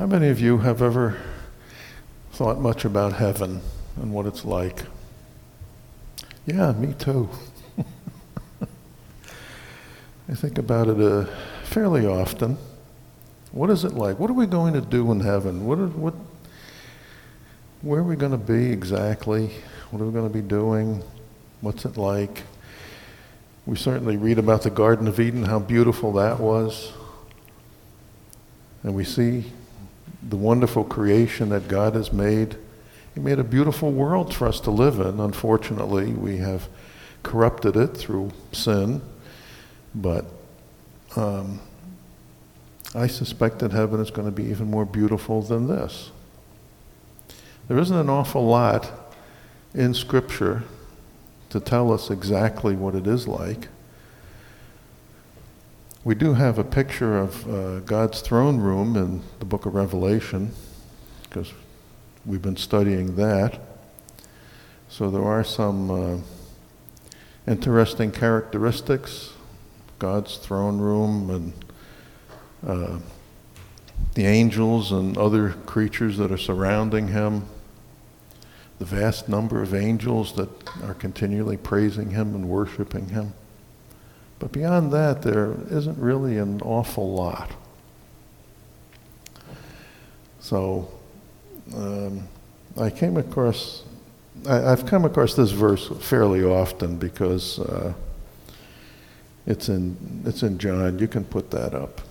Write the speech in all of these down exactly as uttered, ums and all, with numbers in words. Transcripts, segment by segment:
How many of you have ever thought much about heaven and what it's like? Yeah, me too. I think about it uh, fairly often. What is it like? What are we going to do in heaven? What, are, what, where are we going to be exactly? What are we going to be doing? What's it like? We certainly read about the Garden of Eden, how beautiful that was. And we see the wonderful creation that God has made. He made a beautiful world for us to live in. Unfortunately, we have corrupted it through sin. But um, I suspect that heaven is going to be even more beautiful than this. There isn't an awful lot in Scripture to tell us exactly what it is like. We do have a picture of uh, God's throne room in the book of Revelation, because we've been studying that. So there are some uh, interesting characteristics. God's throne room and uh, the angels and other creatures that are surrounding him, the vast number of angels that are continually praising him and worshiping him. But beyond that, there isn't really an awful lot. So um, I came across, I, I've come across this verse fairly often because uh, it's in it's in John. You can put that up.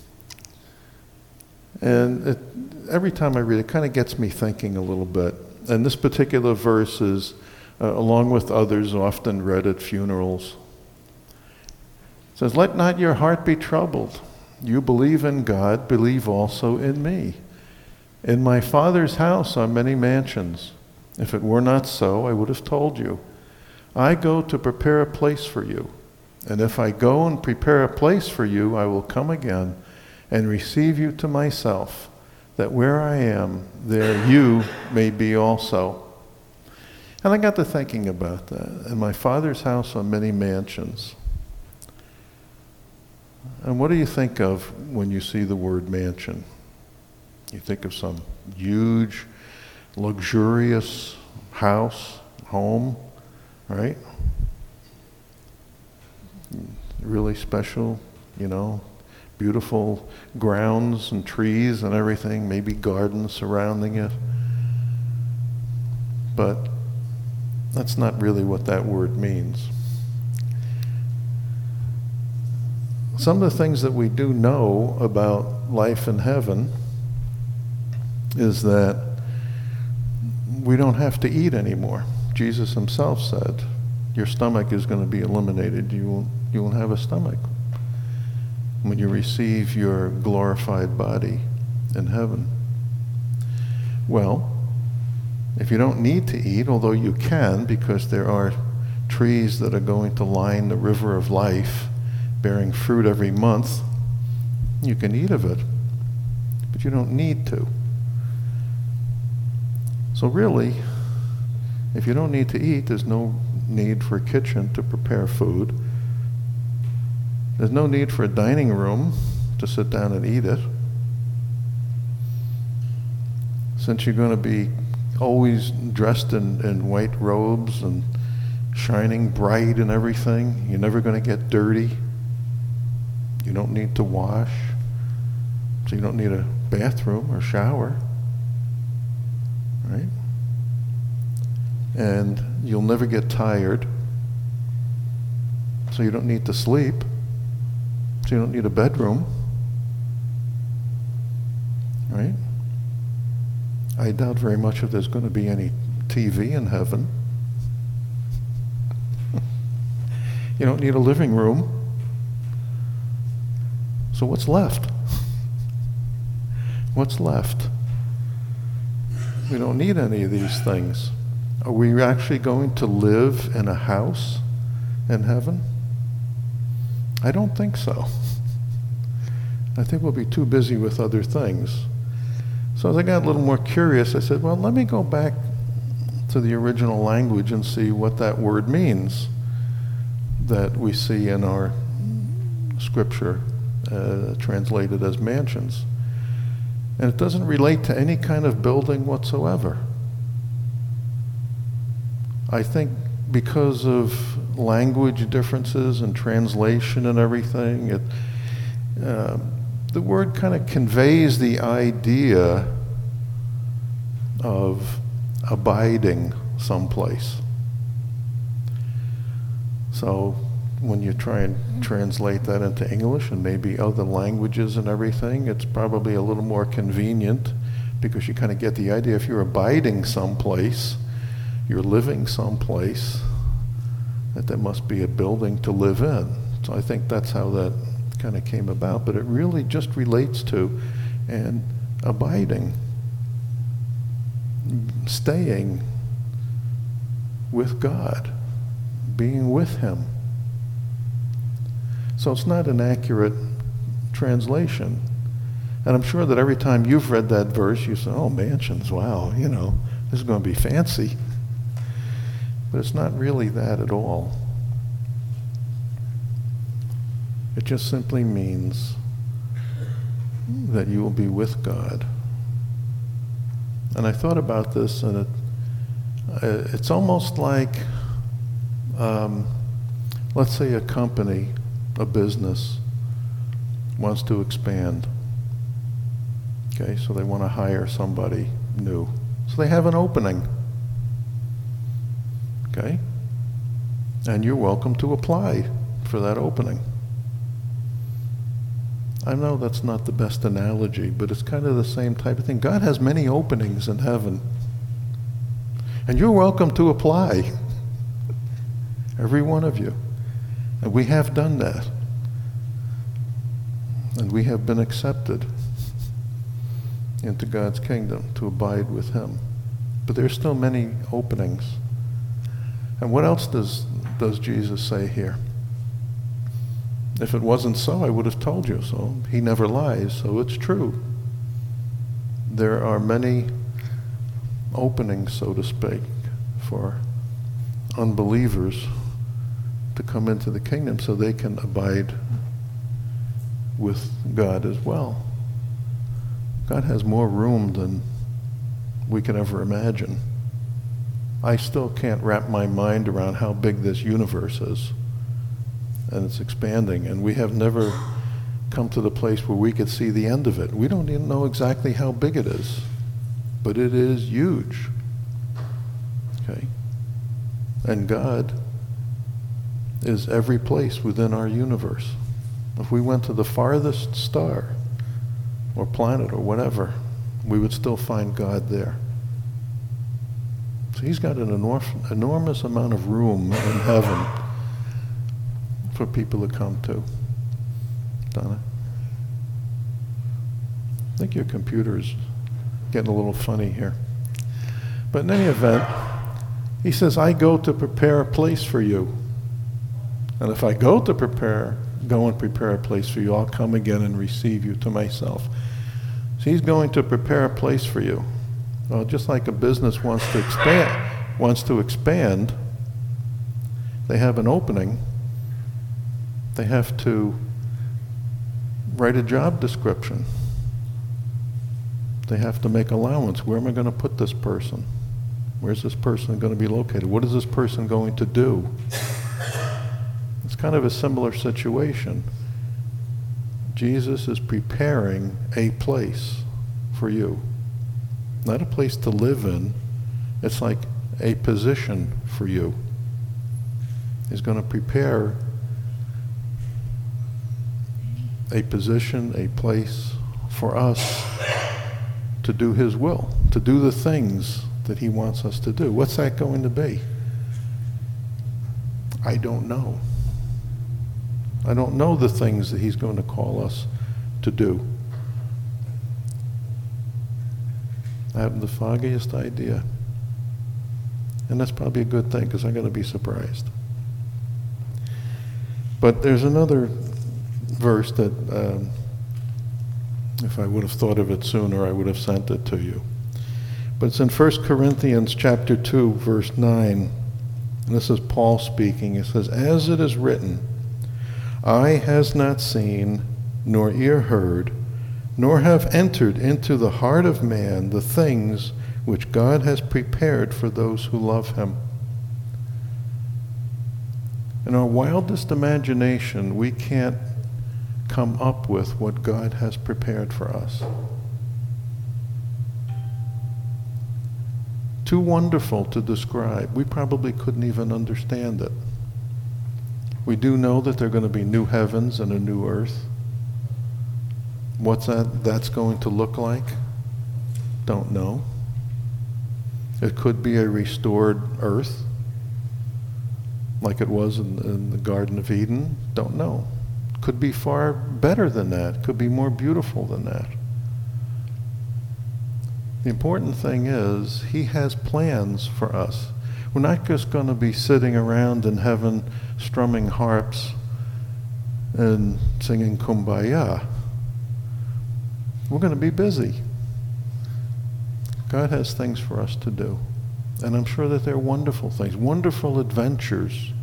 And it, every time I read it, it kind of gets me thinking a little bit. And this particular verse is, uh, along with others, often read at funerals. It says, "Let not your heart be troubled. You believe in God, believe also in me. In my Father's house are many mansions. If it were not so, I would have told you. I go to prepare a place for you. And if I go and prepare a place for you, I will come again and receive you to myself, that where I am, there you may be also." And I got to thinking about that. In my Father's house are many mansions. And what do you think of when you see the word mansion? You think of some huge, luxurious house, home, right? Really special, you know, beautiful grounds and trees and everything, maybe gardens surrounding it. But that's not really what that word means. Some of the things that we do know about life in heaven is that we don't have to eat anymore. Jesus himself said, your stomach is going to be eliminated. You won't, you won't have a stomach when you receive your glorified body in heaven. Well, if you don't need to eat, although you can, because there are trees that are going to line the river of life, bearing fruit every month, you can eat of it, but you don't need to. So really, if you don't need to eat, there's no need for a kitchen to prepare food. There's no need for a dining room to sit down and eat it. Since you're going to be always dressed in, in white robes and shining bright and everything, you're never going to get dirty. You don't need to wash. So you don't need a bathroom or shower. Right? And you'll never get tired. So you don't need to sleep. So you don't need a bedroom. Right? I doubt very much if there's going to be any T V in heaven. You don't need a living room. So what's left? What's left? We don't need any of these things. Are we actually going to live in a house in heaven? I don't think so. I think we'll be too busy with other things. So as I got a little more curious, I said, well, let me go back to the original language and see what that word means that we see in our scripture uh, translated as mansions. And it doesn't relate to any kind of building whatsoever. I think because of language differences and translation and everything, it, uh, the word kind of conveys the idea of abiding someplace. So when you try and translate that into English and maybe other languages and everything, it's probably a little more convenient because you kind of get the idea. If you're abiding someplace, you're living someplace, that there must be a building to live in. So I think that's how that kind of came about. But it really just relates to and abiding, staying with God, being with Him. So it's not an accurate translation. And I'm sure that every time you've read that verse, you say, oh, mansions, wow, you know, this is going to be fancy. But it's not really that at all. It just simply means that you will be with God. And I thought about this, and it, uh, it's almost like, um, let's say a company, a business, wants to expand. Okay, so they want to hire somebody new. So they have an opening. Okay? And you're welcome to apply for that opening. I know that's not the best analogy, but it's kind of the same type of thing. God has many openings in heaven. And you're welcome to apply. Every one of you. And we have done that. And we have been accepted into God's kingdom to abide with Him. But there's still many openings. And what else does, does Jesus say here? If it wasn't so, I would have told you so. He never lies, so it's true. There are many openings, so to speak, for unbelievers to come into the kingdom so they can abide with God as well. God has more room than we can ever imagine. I still can't wrap my mind around how big this universe is. And it's expanding, and we have never come to the place where we could see the end of it. We don't even know exactly how big it is, but it is huge. Okay? And God is every place within our universe. If we went to the farthest star or planet or whatever, we would still find God there. So He's got an enormous, enormous amount of room in heaven for people to come to. Donna? I think your computer is getting a little funny here. But in any event, He says, I go to prepare a place for you. And if I go to prepare, go and prepare a place for you, I'll come again and receive you to myself. So He's going to prepare a place for you. Well, just like a business wants to expand, wants to expand, they have an opening. They have to write a job description. They have to make allowance. Where am I going to put this person? Where's this person going to be located? What is this person going to do? It's kind of a similar situation. Jesus is preparing a place for you. Not a place to live in. It's like a position for you. He's going to prepare a position, a place for us to do His will, to do the things that He wants us to do. What's that going to be? I don't know. I don't know the things that He's going to call us to do. I haven't the foggiest idea. And that's probably a good thing, because I'm going to be surprised. But there's another verse that, um, if I would have thought of it sooner, I would have sent it to you. But it's in First Corinthians chapter two, verse nine. And this is Paul speaking. It says, as it is written, eye has not seen, nor ear heard, nor have entered into the heart of man the things which God has prepared for those who love him. In our wildest imagination, we can't come up with what God has prepared for us. Too wonderful to describe. We probably couldn't even understand it. We do know that there are going to be new heavens and a new earth. What's that that's going to look like? Don't know. It could be a restored earth, like it was in, in the Garden of Eden. Don't know. Could be far better than that. Could be more beautiful than that. The important thing is, he has plans for us. We're not just going to be sitting around in heaven strumming harps and singing Kumbaya. We're going to be busy. God has things for us to do. And I'm sure that they're wonderful things, wonderful adventures.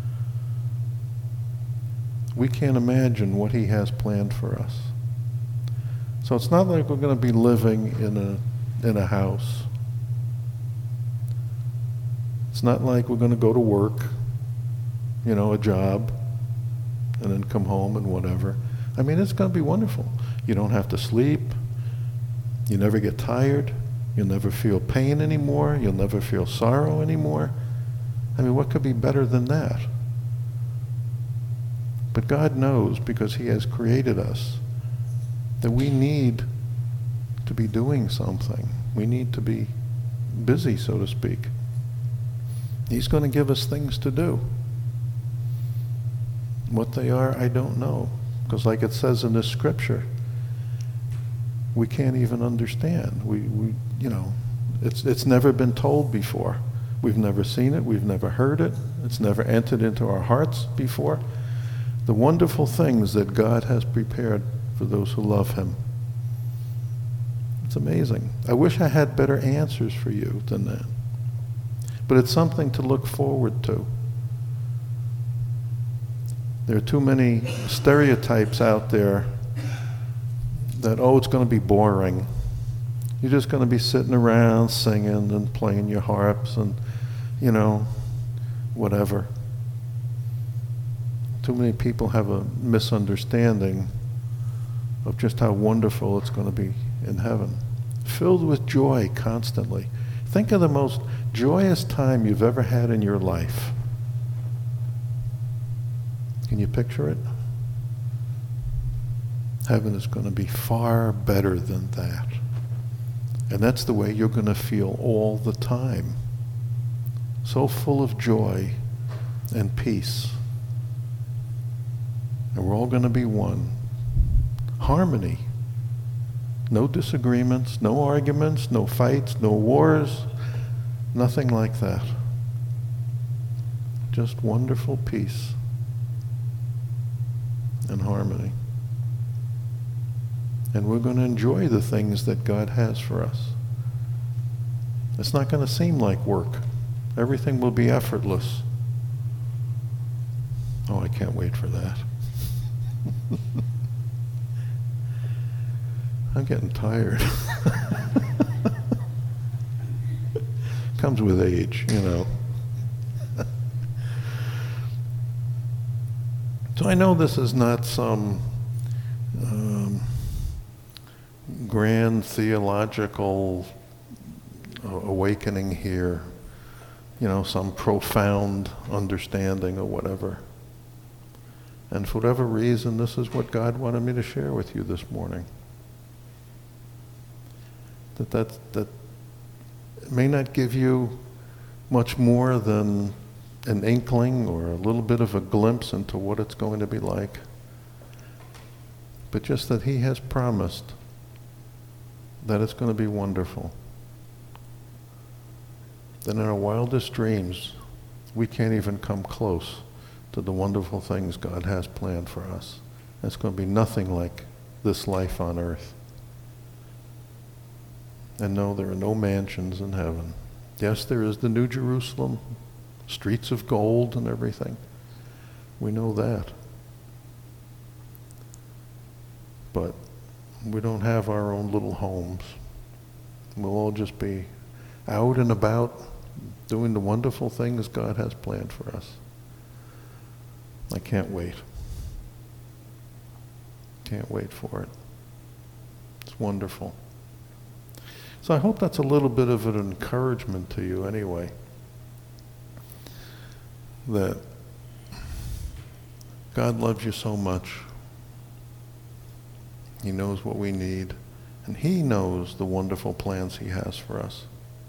We can't imagine what he has planned for us. So it's not like we're going to be living in a in a house. It's not like we're going to go to work, you know, a job, and then come home and whatever. I mean, it's going to be wonderful. You don't have to sleep. You never get tired. You'll never feel pain anymore. You'll never feel sorrow anymore. I mean, what could be better than that? But God knows, because he has created us, that we need to be doing something. We need to be busy, so to speak. He's going to give us things to do. What they are, I don't know. Because like it says in this scripture, we can't even understand. We, we, you know, it's it's never been told before. We've never seen it. We've never heard it. It's never entered into our hearts before. The wonderful things that God has prepared for those who love him. It's amazing. I wish I had better answers for you than that. But it's something to look forward to. There are too many stereotypes out there that, oh, it's going to be boring. You're just going to be sitting around singing and playing your harps and, you know, whatever. Too many people have a misunderstanding of just how wonderful it's going to be in heaven. Filled with joy constantly. Think of the most joyous time you've ever had in your life. Can you picture it? Heaven is going to be far better than that. And that's the way you're going to feel all the time. So full of joy and peace. And we're all going to be one. Harmony. No disagreements, no arguments, no fights, no wars, nothing like that. Just wonderful peace and harmony. And we're going to enjoy the things that God has for us. It's not going to seem like work. Everything will be effortless. Oh, I can't wait for that. I'm getting tired. Comes with age, you know. So I know this is not some um, grand theological awakening here, you know, some profound understanding or whatever. And for whatever reason, this is what God wanted me to share with you this morning. That that that may not give you much more than an inkling or a little bit of a glimpse into what it's going to be like, but just that he has promised that it's going to be wonderful. That in our wildest dreams, we can't even come close to the wonderful things God has planned for us. It's going to be nothing like this life on earth. And no, there are no mansions in heaven. Yes, there is the New Jerusalem, streets of gold and everything. We know that. But We don't have our own little homes. We'll all just be out and about doing the wonderful things God has planned for us. I can't wait. Can't wait for it. It's wonderful. So I hope that's a little bit of an encouragement to you anyway. That God loves you so much. He knows what we need. And He knows the wonderful plans He has for us.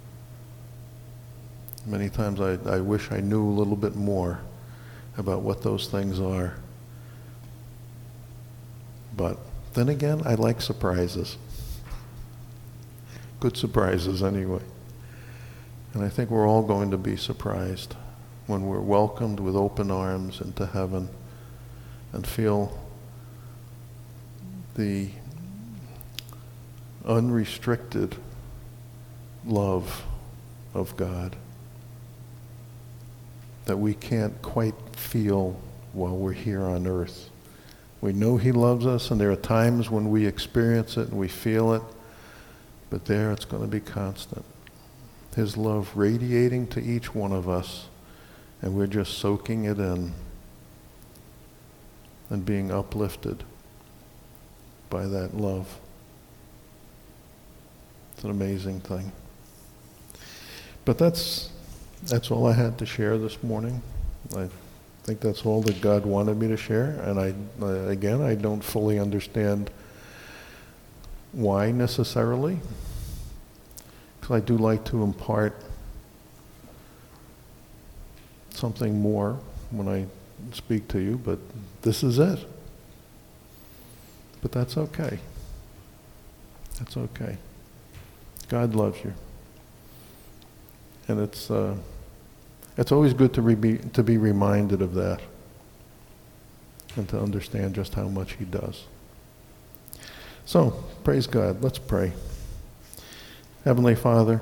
Many times I, I wish I knew a little bit more about what those things are. But then again, I like surprises. Good surprises anyway. And I think we're all going to be surprised when we're welcomed with open arms into heaven and feel the unrestricted love of God that we can't quite feel while we're here on earth. We know He loves us, and there are times when we experience it and we feel it, but there it's going to be constant. His love radiating to each one of us, and we're just soaking it in and being uplifted by that love. It's an amazing thing. But that's that's all I had to share this morning. I think that's all that God wanted me to share, and I uh, again I don't fully understand why necessarily, because I do like to impart something more when I speak to you, but this is it. But that's okay. That's okay. God loves you. And it's uh, it's always good to, re- to be reminded of that and to understand just how much He does. So, praise God. Let's pray. Heavenly Father,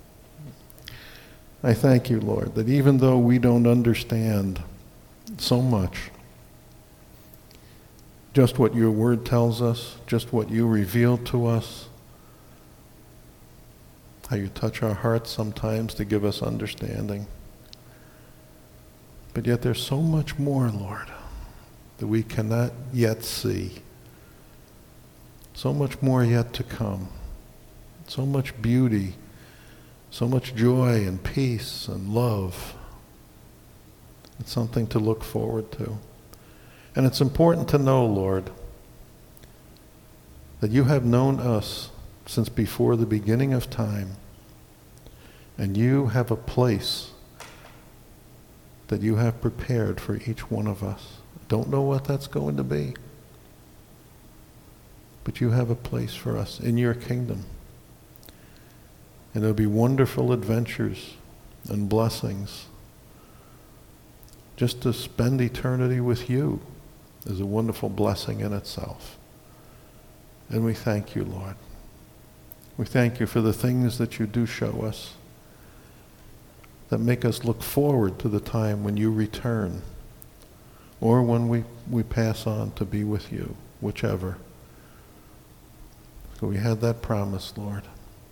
I thank you, Lord, that even though we don't understand so much, just what your word tells us, just what you reveal to us, how you touch our hearts sometimes to give us understanding. But yet there's so much more, Lord, that we cannot yet see. So much more yet to come. So much beauty, so much joy and peace and love. It's something to look forward to. And it's important to know, Lord, that you have known us since before the beginning of time, and you have a place that you have prepared for each one of us. Don't know what that's going to be, but you have a place for us in your kingdom. And there'll be wonderful adventures and blessings. Just to spend eternity with you is a wonderful blessing in itself. And we thank you, Lord. We thank you for the things that you do show us that make us look forward to the time when you return or when we, we pass on to be with you, whichever. So we had that promise, Lord,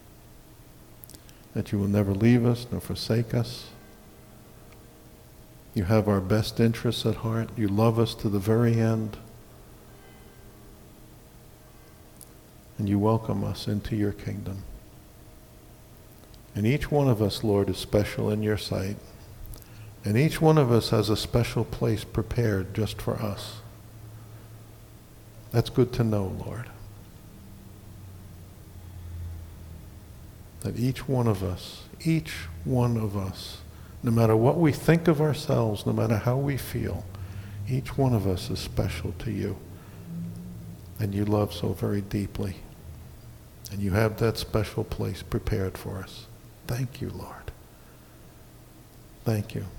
that you will never leave us nor forsake us. You have our best interests at heart. You love us to the very end. And you welcome us into your kingdom. And each one of us, Lord, is special in your sight. And each one of us has a special place prepared just for us. That's good to know, Lord. That each one of us, each one of us, no matter what we think of ourselves, no matter how we feel, each one of us is special to you. And you love so very deeply. And you have that special place prepared for us. Thank you, Lord. Thank you.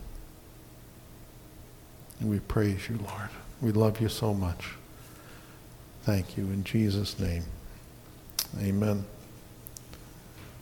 And we praise you, Lord. We love you so much. Thank you. In Jesus' name, amen.